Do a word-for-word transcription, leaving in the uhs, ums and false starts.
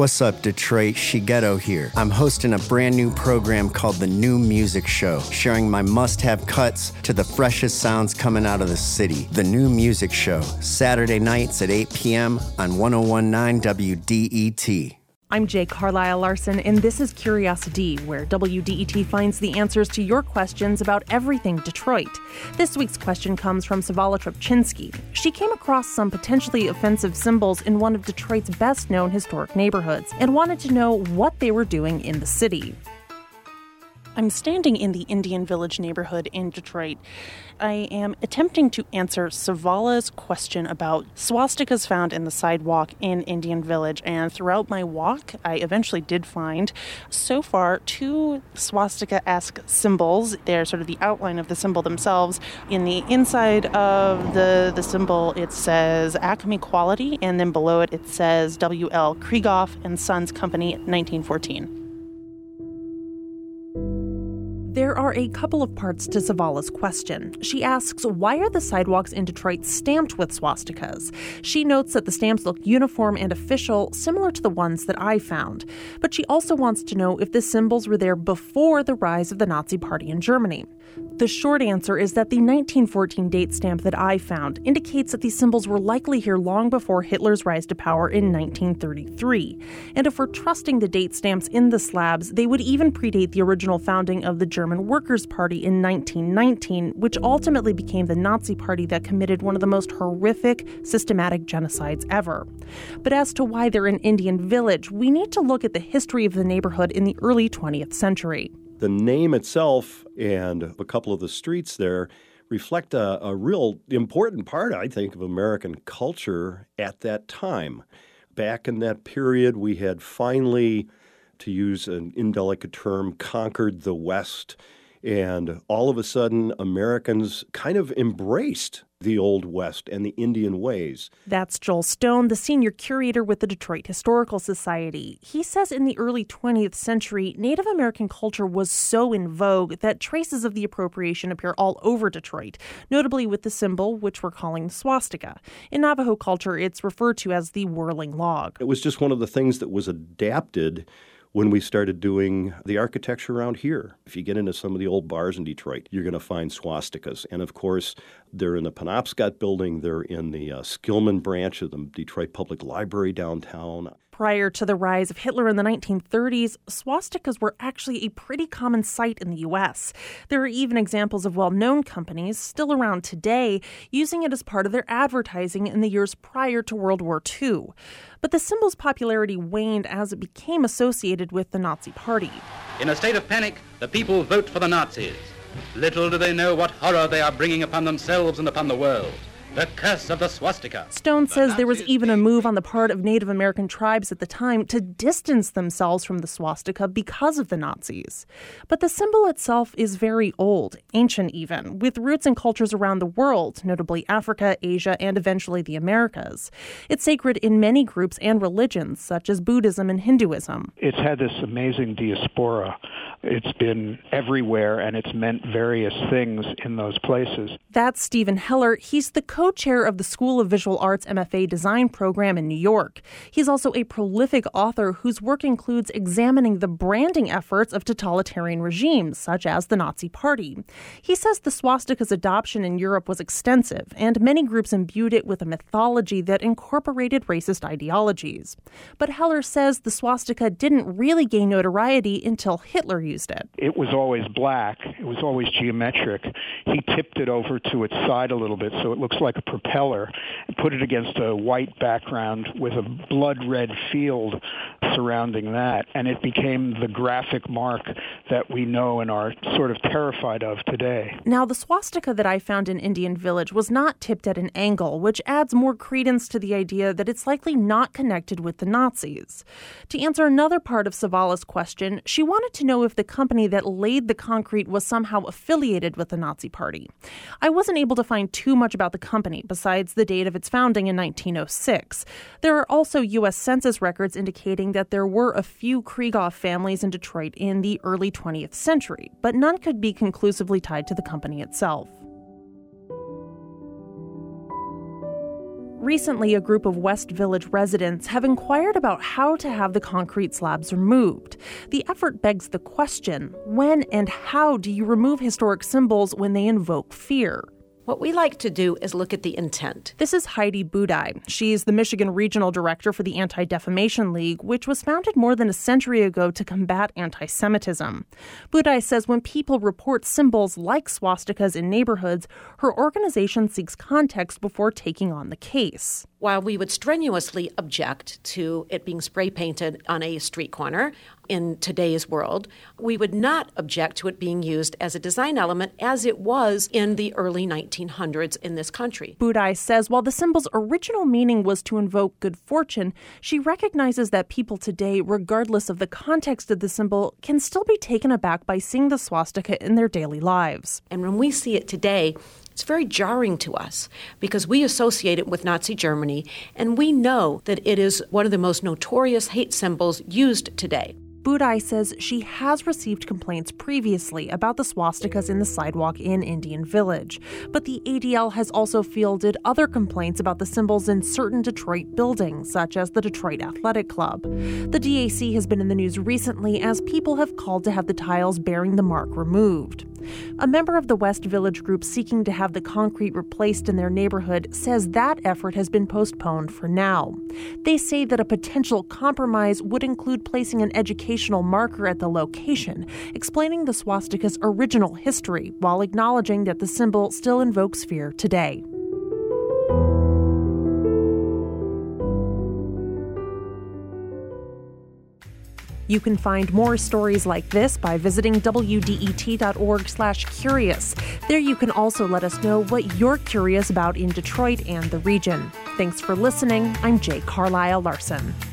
What's up, Detroit? Shigeto here. I'm hosting a brand new program called The New Music Show, sharing my must-have cuts to the freshest sounds coming out of the city. The New Music Show, Saturday nights at eight p.m. on one oh one point nine W D E T. I'm Jay Carlisle Larson, and this is Curiosity, where W D E T finds the answers to your questions about everything Detroit. This week's question comes from Savala Trubchinsky. She came across some potentially offensive symbols in one of Detroit's best-known historic neighborhoods and wanted to know what they were doing in the city. I'm standing in the Indian Village neighborhood in Detroit. I am attempting to answer Savala's question about swastikas found in the sidewalk in Indian Village, and throughout my walk, I eventually did find, so far, two swastika-esque symbols. They're sort of the outline of the symbol themselves. In the inside of the, the symbol, it says Acme Quality, and then below it, it says W L Krieghoff and Sons Company, nineteen fourteen. There are a couple of parts to Savala's question. She asks, why are the sidewalks in Detroit stamped with swastikas? She notes that the stamps look uniform and official, similar to the ones that I found. But she also wants to know if the symbols were there before the rise of the Nazi Party in Germany. The short answer is that the nineteen fourteen date stamp that I found indicates that these symbols were likely here long before Hitler's rise to power in nineteen thirty-three. And if we're trusting the date stamps in the slabs, they would even predate the original founding of the German Workers' Party in nineteen nineteen, which ultimately became the Nazi Party that committed one of the most horrific, systematic genocides ever. But as to why they're in Indian Village, we need to look at the history of the neighborhood in the early twentieth century. The name itself and a couple of the streets there reflect a, a real important part, I think, of American culture at that time. Back in that period, we had finally, to use an indelicate term, conquered the West. And all of a sudden, Americans kind of embraced the Old West and the Indian ways. That's Joel Stone, the senior curator with the Detroit Historical Society. He says in the early twentieth century, Native American culture was so in vogue that traces of the appropriation appear all over Detroit, notably with the symbol, which we're calling the swastika. In Navajo culture, it's referred to as the whirling log. It was just one of the things that was adapted when we started doing the architecture around here. If you get into some of the old bars in Detroit, you're going to find swastikas. And of course, they're in the Penobscot building, they're in the uh, Skillman branch of the Detroit Public Library downtown. Prior to the rise of Hitler in the nineteen thirties, swastikas were actually a pretty common sight in the U S. There are even examples of well-known companies, still around today, using it as part of their advertising in the years prior to World War Two. But the symbol's popularity waned as it became associated with the Nazi Party. In a state of panic, the people vote for the Nazis. Little do they know what horror they are bringing upon themselves and upon the world. The curse of the swastika. Stone says there was even a move on the part of Native American tribes at the time to distance themselves from the swastika because of the Nazis. But the symbol itself is very old, ancient even, with roots in cultures around the world, notably Africa, Asia, and eventually the Americas. It's sacred in many groups and religions, such as Buddhism and Hinduism. It's had this amazing diaspora. It's been everywhere, and it's meant various things in those places. That's Stephen Heller. He's the co-chair of the School of Visual Arts M F A design program in New York. He's also a prolific author whose work includes examining the branding efforts of totalitarian regimes, such as the Nazi Party. He says the swastika's adoption in Europe was extensive, and many groups imbued it with a mythology that incorporated racist ideologies. But Heller says the swastika didn't really gain notoriety until Hitler used it. It was always black. It was always geometric. He tipped it over to its side a little bit so it looks like a propeller and put it against a white background with a blood-red field surrounding that. And it became the graphic mark that we know and are sort of terrified of today. Now, the swastika that I found in Indian Village was not tipped at an angle, which adds more credence to the idea that it's likely not connected with the Nazis. To answer another part of Savala's question, she wanted to know if the company that laid the concrete was somehow affiliated with the Nazi Party. I wasn't able to find too much about the company besides the date of its founding in nineteen oh six. There are also U S Census records indicating that there were a few Krieghoff families in Detroit in the early twentieth century, but none could be conclusively tied to the company itself. Recently, a group of West Village residents have inquired about how to have the concrete slabs removed. The effort begs the question, when and how do you remove historic symbols when they invoke fear? What we like to do is look at the intent. This is Heidi Budai. She's the Michigan Regional Director for the Anti-Defamation League, which was founded more than a century ago to combat anti-Semitism. Budai says when people report symbols like swastikas in neighborhoods, her organization seeks context before taking on the case. While we would strenuously object to it being spray painted on a street corner in today's world, we would not object to it being used as a design element as it was in the early nineteen hundreds in this country. Budai says while the symbol's original meaning was to invoke good fortune, she recognizes that people today, regardless of the context of the symbol, can still be taken aback by seeing the swastika in their daily lives. And when we see it today, it's very jarring to us because we associate it with Nazi Germany, and we know that it is one of the most notorious hate symbols used today. Budai says she has received complaints previously about the swastikas in the sidewalk in Indian Village, but the A D L has also fielded other complaints about the symbols in certain Detroit buildings, such as the Detroit Athletic Club. The D A C has been in the news recently as people have called to have the tiles bearing the mark removed. A member of the West Village group seeking to have the concrete replaced in their neighborhood says that effort has been postponed for now. They say that a potential compromise would include placing an educational marker at the location, explaining the swastika's original history while acknowledging that the symbol still invokes fear today. You can find more stories like this by visiting W D E T dot org slash curious. There you can also let us know what you're curious about in Detroit and the region. Thanks for listening. I'm Jay Carlisle Larson.